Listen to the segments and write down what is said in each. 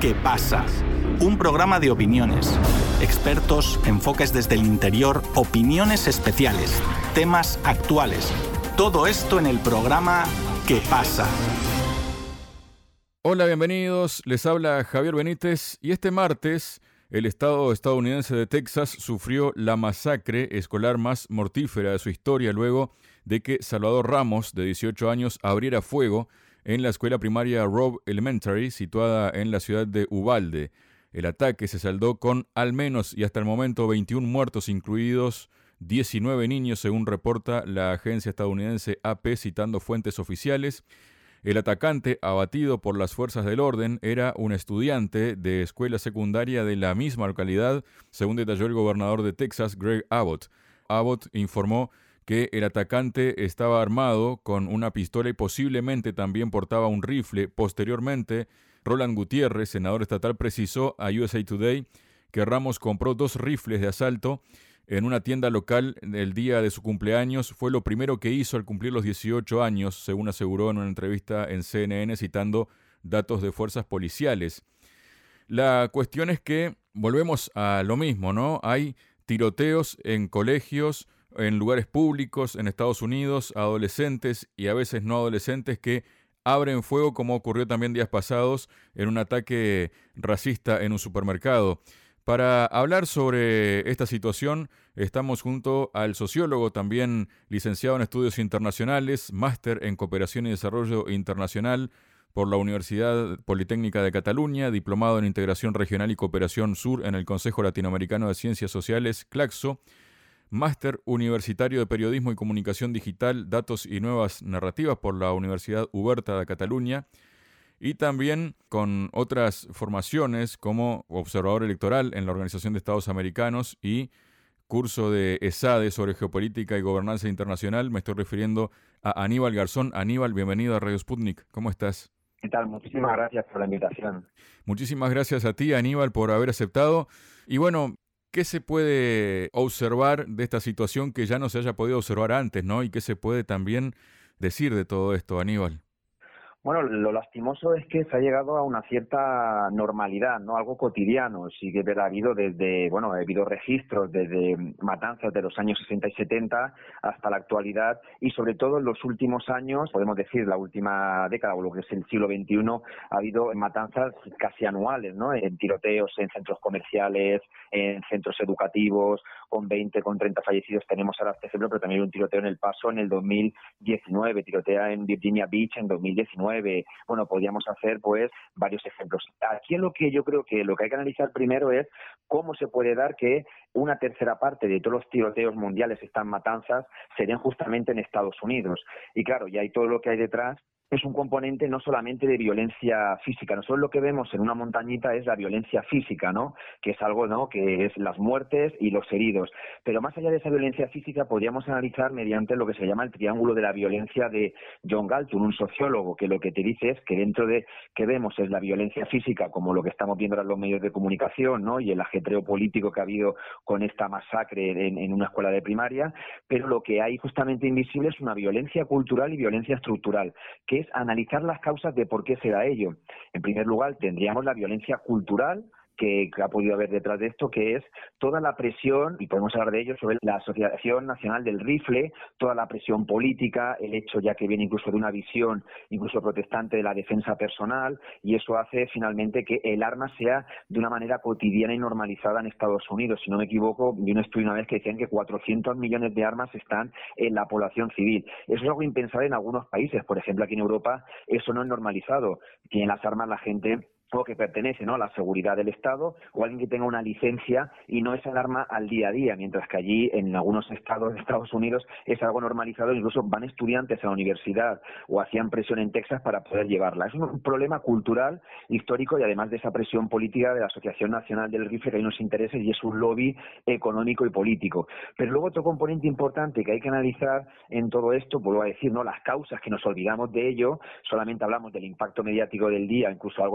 ¿Qué pasa? Un programa de opiniones, expertos, enfoques desde el interior, opiniones especiales, temas actuales. Todo esto en el programa ¿Qué pasa? Hola, bienvenidos. Les habla Javier Benítez y este martes el estado estadounidense de Texas sufrió la masacre escolar más mortífera de su historia luego de que Salvador Ramos, de 18 años, abriera fuego en la escuela primaria Robb Elementary, situada en la ciudad de Uvalde. El ataque se saldó con al menos y hasta el momento 21 muertos, incluidos 19 niños, según reporta la agencia estadounidense AP citando fuentes oficiales. El atacante, abatido por las fuerzas del orden, era un estudiante de escuela secundaria de la misma localidad, según detalló el gobernador de Texas, Greg Abbott. Abbott informó que el atacante estaba armado con una pistola y posiblemente también portaba un rifle. Posteriormente, Roland Gutiérrez, senador estatal, precisó a USA Today que Ramos compró 2 rifles de asalto en una tienda local el día de su cumpleaños. Fue lo primero que hizo al cumplir los 18 años, según aseguró en una entrevista en CNN, citando datos de fuerzas policiales. La cuestión es que volvemos a lo mismo, ¿no? Hay tiroteos en colegios, en lugares públicos, en Estados Unidos, adolescentes y a veces no adolescentes que abren fuego, como ocurrió también días pasados en un ataque racista en un supermercado. Para hablar sobre esta situación, estamos junto al sociólogo, también licenciado en Estudios Internacionales, máster en Cooperación y Desarrollo Internacional por la Universidad Politécnica de Cataluña, diplomado en Integración Regional y Cooperación Sur en el Consejo Latinoamericano de Ciencias Sociales, CLACSO, máster universitario de Periodismo y Comunicación Digital, Datos y Nuevas Narrativas por la Universidad Oberta de Cataluña, y también con otras formaciones como observador electoral en la Organización de Estados Americanos y curso de ESADE sobre geopolítica y gobernanza internacional. Me estoy refiriendo a Aníbal Garzón. Aníbal, bienvenido a Radio Sputnik. ¿Cómo estás? ¿Qué tal? Muchísimas gracias por la invitación. Muchísimas gracias a ti, Aníbal, por haber aceptado. Y bueno, ¿qué se puede observar de esta situación que ya no se haya podido observar antes, ¿no? ¿Y qué se puede también decir de todo esto, Aníbal? Bueno, lo lastimoso es que se ha llegado a una cierta normalidad, ¿no? Algo cotidiano. Sí que ha habido ha habido registros desde matanzas de los años 60 y 70 hasta la actualidad y sobre todo en los últimos años, podemos decir la última década o lo que es el siglo XXI, ha habido matanzas casi anuales, ¿no? En tiroteos en centros comerciales, en centros educativos, con 20, con 30 fallecidos tenemos ahora este ejemplo, pero también un tiroteo en El Paso en el 2019, tirotea en Virginia Beach en 2019. Bueno, podríamos hacer pues varios ejemplos. Aquí lo que yo creo que lo que hay que analizar primero es cómo se puede dar que una tercera parte de todos los tiroteos mundiales, estas matanzas, se den justamente en Estados Unidos. Y claro, ya hay todo lo que hay detrás. Es un componente no solamente de violencia física. Nosotros lo que vemos en una montañita es la violencia física, ¿no? Que es algo, ¿no? Que es las muertes y los heridos. Pero más allá de esa violencia física, podríamos analizar mediante lo que se llama el triángulo de la violencia de John Galton, un sociólogo, que lo que te dice es que dentro de que vemos es la violencia física, como lo que estamos viendo ahora en los medios de comunicación, ¿no? Y el ajetreo político que ha habido con esta masacre en una escuela de primaria, pero lo que hay justamente invisible es una violencia cultural y violencia estructural, que es analizar las causas de por qué se da ello. En primer lugar, tendríamos la violencia cultural que ha podido haber detrás de esto, que es toda la presión, y podemos hablar de ello, sobre la Asociación Nacional del Rifle, toda la presión política, el hecho ya que viene incluso de una visión incluso protestante de la defensa personal, y eso hace finalmente que el arma sea de una manera cotidiana y normalizada en Estados Unidos. Si no me equivoco, vi un estudio una vez que decían que 400 millones de armas están en la población civil. Eso es algo impensable en algunos países. Por ejemplo, aquí en Europa eso no es normalizado. Tienen las armas la gente o que pertenece, ¿no?, a la seguridad del Estado, o alguien que tenga una licencia y no es el arma al día a día, mientras que allí en algunos estados de Estados Unidos es algo normalizado, incluso van estudiantes a la universidad o hacían presión en Texas para poder llevarla. Es un problema cultural, histórico, y además de esa presión política de la Asociación Nacional del Rifle, que hay unos intereses y es un lobby económico y político. Pero luego otro componente importante que hay que analizar en todo esto, vuelvo a decir, ¿no?, las causas, que nos olvidamos de ello, solamente hablamos del impacto mediático del día, incluso algo de consecuencias,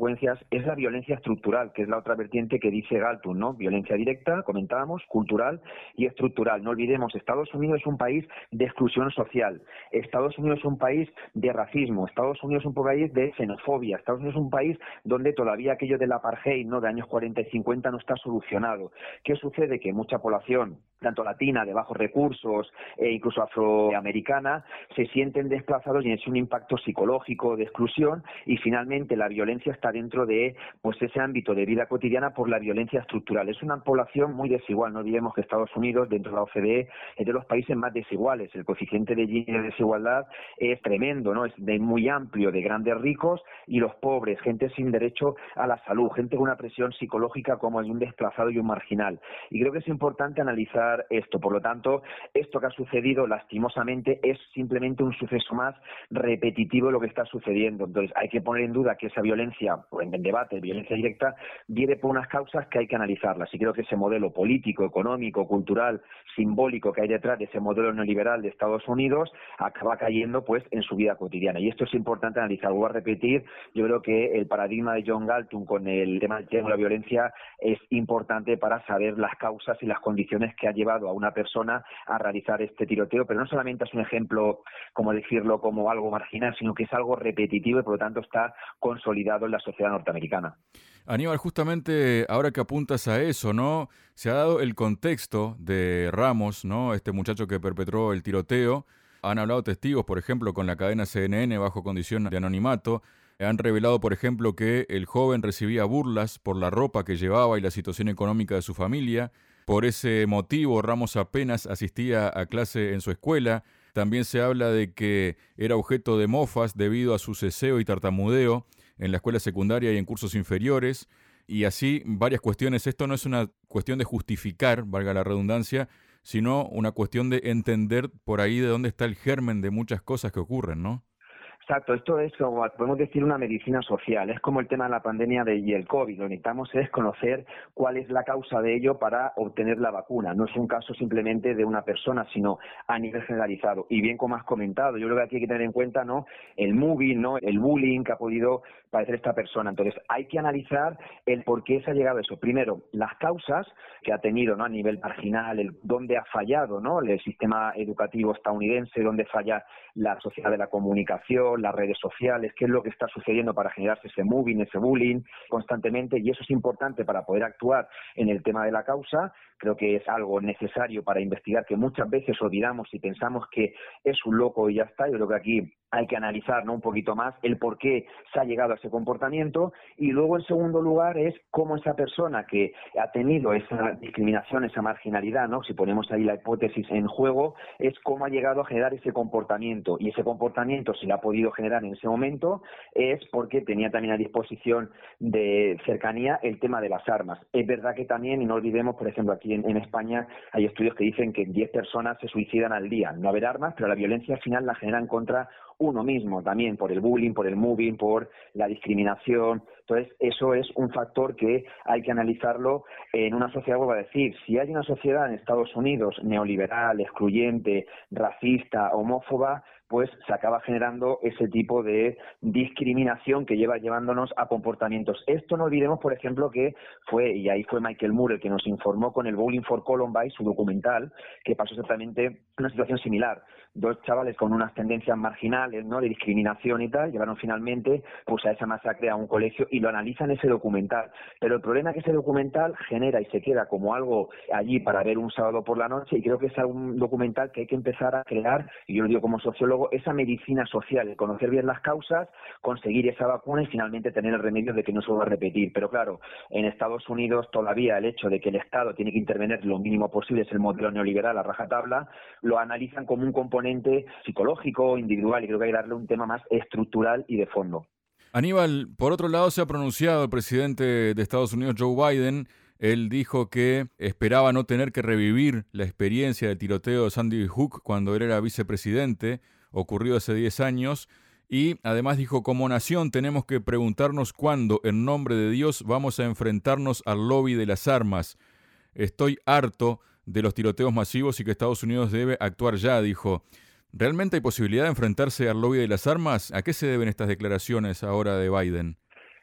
consecuencias es la violencia estructural, que es la otra vertiente que dice Galtung, ¿no? Violencia directa, comentábamos, cultural y estructural. No olvidemos, Estados Unidos es un país de exclusión social, Estados Unidos es un país de racismo, Estados Unidos es un país de xenofobia, Estados Unidos es un país donde todavía aquello del apartheid, ¿no?, de años 40 y 50 no está solucionado. ¿Qué sucede? Que mucha población, tanto latina, de bajos recursos e incluso afroamericana, se sienten desplazados y es un impacto psicológico de exclusión, y finalmente la violencia está dentro de ese ámbito de vida cotidiana por la violencia estructural. Es una población muy desigual. No olvidemos que Estados Unidos, dentro de la OCDE, es de los países más desiguales. El coeficiente de Gini de desigualdad es tremendo, ¿no? Es muy amplio, de grandes ricos y los pobres, gente sin derecho a la salud, gente con una presión psicológica como es un desplazado y un marginal. Y creo que es importante analizar esto. Por lo tanto, esto que ha sucedido, lastimosamente, es simplemente un suceso más repetitivo de lo que está sucediendo. Entonces, hay que poner en duda que esa violencia, o en debate, violencia directa, viene por unas causas que hay que analizarlas. Y creo que ese modelo político, económico, cultural, simbólico que hay detrás de ese modelo neoliberal de Estados Unidos acaba cayendo en su vida cotidiana. Y esto es importante analizar. Voy a repetir, yo creo que el paradigma de John Galtung con el tema de la violencia es importante para saber las causas y las condiciones que ha llevado a una persona a realizar este tiroteo, pero no solamente es un ejemplo, como decirlo, como algo marginal, sino que es algo repetitivo y por lo tanto está consolidado en la sociedad norteamericana. Aníbal, justamente ahora que apuntas a eso, ¿no? Se ha dado el contexto de Ramos, ¿no? Este muchacho que perpetró el tiroteo. Han hablado testigos, por ejemplo, con la cadena CNN bajo condición de anonimato. Han revelado, por ejemplo, que el joven recibía burlas por la ropa que llevaba y la situación económica de su familia. Por ese motivo, Ramos apenas asistía a clase en su escuela. También se habla de que era objeto de mofas debido a su ceseo y tartamudeo en la escuela secundaria y en cursos inferiores, y así varias cuestiones. Esto no es una cuestión de justificar, valga la redundancia, sino una cuestión de entender por ahí de dónde está el germen de muchas cosas que ocurren, ¿no? Exacto, esto es, como podemos decir, una medicina social. Es como el tema de la pandemia y el COVID. Lo que necesitamos es conocer cuál es la causa de ello para obtener la vacuna. No es un caso simplemente de una persona, sino a nivel generalizado. Y bien, como has comentado, yo creo que aquí hay que tener en cuenta, ¿no?, el moving, ¿no?, el bullying que ha podido padecer esta persona. Entonces, hay que analizar el por qué se ha llegado a eso. Primero, las causas que ha tenido, ¿no?, a nivel marginal, dónde ha fallado, ¿no?, el sistema educativo estadounidense, dónde falla la sociedad de la comunicación, las redes sociales, qué es lo que está sucediendo para generarse ese moving, ese bullying constantemente, y eso es importante para poder actuar en el tema de la causa. Creo que es algo necesario para investigar, que muchas veces olvidamos y pensamos que es un loco y ya está. Yo creo que aquí hay que analizar, ¿no?, un poquito más el por qué se ha llegado a ese comportamiento, y luego en segundo lugar es cómo esa persona que ha tenido esa discriminación, esa marginalidad, ¿no?, si ponemos ahí la hipótesis en juego, es cómo ha llegado a generar ese comportamiento, y ese comportamiento, si lo ha podido generar en ese momento, es porque tenía también a disposición de cercanía el tema de las armas. Es verdad que también, y no olvidemos, por ejemplo, aquí en España hay estudios que dicen que 10 personas se suicidan al día. No haber armas, pero la violencia al final la generan contra uno mismo también, por el bullying, por el moving, por la discriminación. Entonces, eso es un factor que hay que analizarlo en una sociedad, vuelvo a decir, si hay una sociedad en Estados Unidos neoliberal, excluyente, racista, homófoba, pues se acaba generando ese tipo de discriminación que lleva llevándonos a comportamientos. Esto no olvidemos, por ejemplo, que fue, y ahí fue Michael Moore el que nos informó con el Bowling for Columbine, su documental, que pasó exactamente una situación similar. Dos chavales con unas tendencias marginales, ¿no?, de discriminación y tal, llevaron finalmente a esa masacre a un colegio, y lo analizan ese documental. Pero el problema es que ese documental genera y se queda como algo allí para ver un sábado por la noche, y creo que es un documental que hay que empezar a crear, y yo lo digo como sociólogo, esa medicina social, el conocer bien las causas, conseguir esa vacuna y finalmente tener el remedio de que no se vuelva a repetir. Pero claro, en Estados Unidos todavía el hecho de que el Estado tiene que intervenir lo mínimo posible, es el modelo neoliberal a rajatabla, lo analizan como un componente psicológico, individual, y creo que hay que darle un tema más estructural y de fondo. Aníbal, por otro lado, se ha pronunciado el presidente de Estados Unidos, Joe Biden. Él dijo que esperaba no tener que revivir la experiencia del tiroteo de Sandy Hook cuando él era vicepresidente, ocurrido hace 10 años, y además dijo, como nación tenemos que preguntarnos cuándo, en nombre de Dios, vamos a enfrentarnos al lobby de las armas. Estoy harto de los tiroteos masivos y que Estados Unidos debe actuar ya, dijo. ¿Realmente hay posibilidad de enfrentarse al lobby de las armas? ¿A qué se deben estas declaraciones ahora de Biden?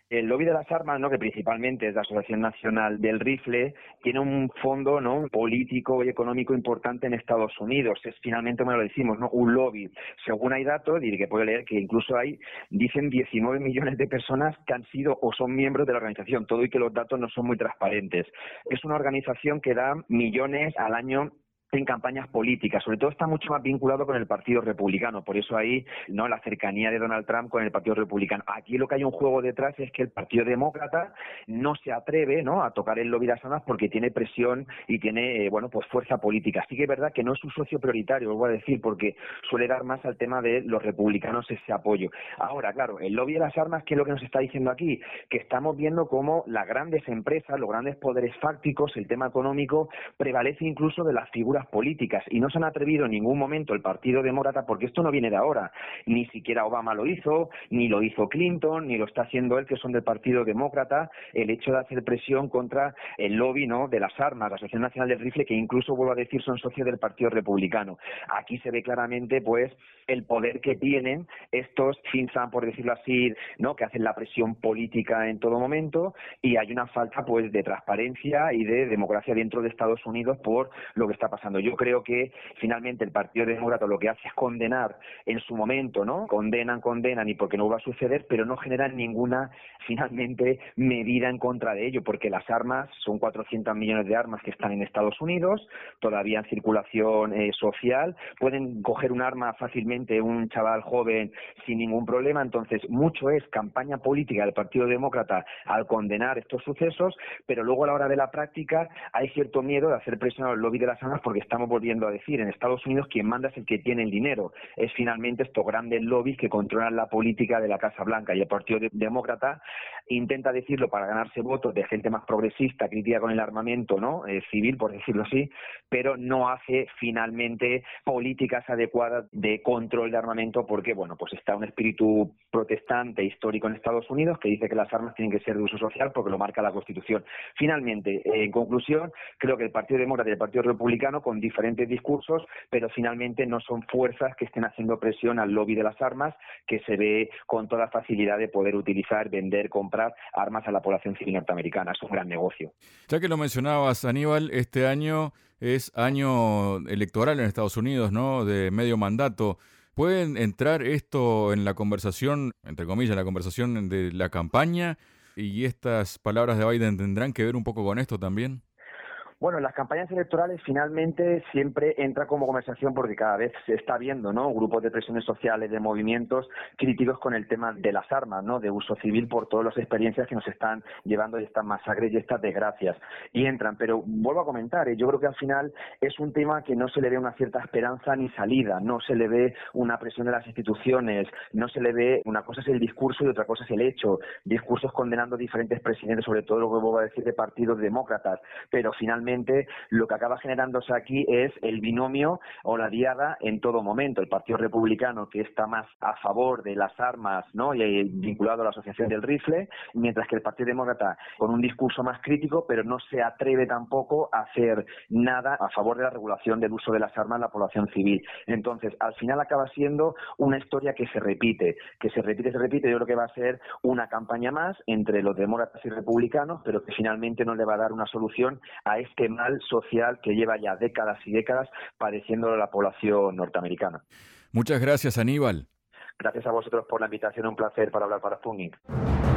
El lobby de las armas, ¿no?, que principalmente es la Asociación Nacional del Rifle, tiene un fondo, ¿no?, político y económico importante en Estados Unidos. Es finalmente, como lo decimos, ¿no?, un lobby. Según hay datos, y que puedo leer que incluso dicen 19 millones de personas que han sido o son miembros de la organización, todo y que los datos no son muy transparentes. Es una organización que da millones al año en campañas políticas, sobre todo está mucho más vinculado con el Partido Republicano, por eso ahí, ¿no?, la cercanía de Donald Trump con el Partido Republicano. Aquí lo que hay un juego detrás es que el Partido Demócrata no se atreve, ¿no?, a tocar el lobby de las armas porque tiene presión y tiene, pues fuerza política. Sí que es verdad que no es su socio prioritario, lo voy a decir, porque suele dar más al tema de los republicanos ese apoyo. Ahora, claro, el lobby de las armas, ¿qué es lo que nos está diciendo aquí? Que estamos viendo cómo las grandes empresas, los grandes poderes fácticos, el tema económico, prevalece incluso de las figuras políticas, y no se han atrevido en ningún momento el Partido Demócrata, porque esto no viene de ahora, ni siquiera Obama lo hizo, ni lo hizo Clinton, ni lo está haciendo él, que son del Partido Demócrata, el hecho de hacer presión contra el lobby, ¿no?, de las armas, la Asociación Nacional del Rifle, que incluso, vuelvo a decir, son socios del Partido Republicano. Aquí se ve claramente, pues, el poder que tienen estos think tanks, por decirlo así, ¿no?, que hacen la presión política en todo momento, y hay una falta, pues, de transparencia y de democracia dentro de Estados Unidos por lo que está pasando. Yo creo que finalmente el Partido Demócrata lo que hace es condenar en su momento, ¿no? Condenan y porque no va a suceder, pero no generan ninguna finalmente medida en contra de ello, porque las armas, son 400 millones de armas que están en Estados Unidos, todavía en circulación social, pueden coger un arma fácilmente un chaval joven sin ningún problema. Entonces mucho es campaña política del Partido Demócrata al condenar estos sucesos, pero luego a la hora de la práctica hay cierto miedo de hacer presión al lobby de las armas, porque estamos volviendo a decir, en Estados Unidos quien manda es el que tiene el dinero, es finalmente estos grandes lobbies que controlan la política de la Casa Blanca, y el Partido Demócrata intenta decirlo para ganarse votos de gente más progresista, crítica con el armamento, ¿no?, civil, por decirlo así, pero no hace finalmente políticas adecuadas de control de armamento, porque, pues está un espíritu protestante histórico en Estados Unidos que dice que las armas tienen que ser de uso social porque lo marca la Constitución. Finalmente, en conclusión, creo que el Partido Demócrata y el Partido Republicano, con diferentes discursos, pero finalmente no son fuerzas que estén haciendo presión al lobby de las armas, que se ve con toda facilidad de poder utilizar, vender, comprar armas a la población civil norteamericana. Es un gran negocio. Ya que lo mencionabas, Aníbal, este año es año electoral en Estados Unidos, ¿no?, de medio mandato. ¿Pueden entrar esto en la conversación, entre comillas, la conversación de la campaña? ¿Y estas palabras de Biden tendrán que ver un poco con esto también? Bueno, las campañas electorales finalmente siempre entra como conversación porque cada vez se está viendo, ¿no?, grupos de presiones sociales, de movimientos críticos con el tema de las armas, ¿no?, de uso civil, por todas las experiencias que nos están llevando de estas masacres y estas desgracias. Y entran, pero vuelvo a comentar, yo creo que al final es un tema que no se le ve una cierta esperanza ni salida, no se le ve una presión de las instituciones, no se le ve, una cosa es el discurso y otra cosa es el hecho, discursos condenando diferentes presidentes, sobre todo lo que vuelvo a decir de partidos demócratas, pero finalmente lo que acaba generándose aquí es el binomio o la diada en todo momento. El Partido Republicano, que está más a favor de las armas, ¿no?, y vinculado a la Asociación del Rifle, mientras que el Partido Demócrata con un discurso más crítico, pero no se atreve tampoco a hacer nada a favor de la regulación del uso de las armas en la población civil. Entonces, al final acaba siendo una historia que se repite. Yo creo que va a ser una campaña más entre los demócratas y republicanos, pero que finalmente no le va a dar una solución a este mal social que lleva ya décadas y décadas padeciendo la población norteamericana. Muchas gracias, Aníbal. Gracias a vosotros por la invitación, un placer para hablar para Sputnik.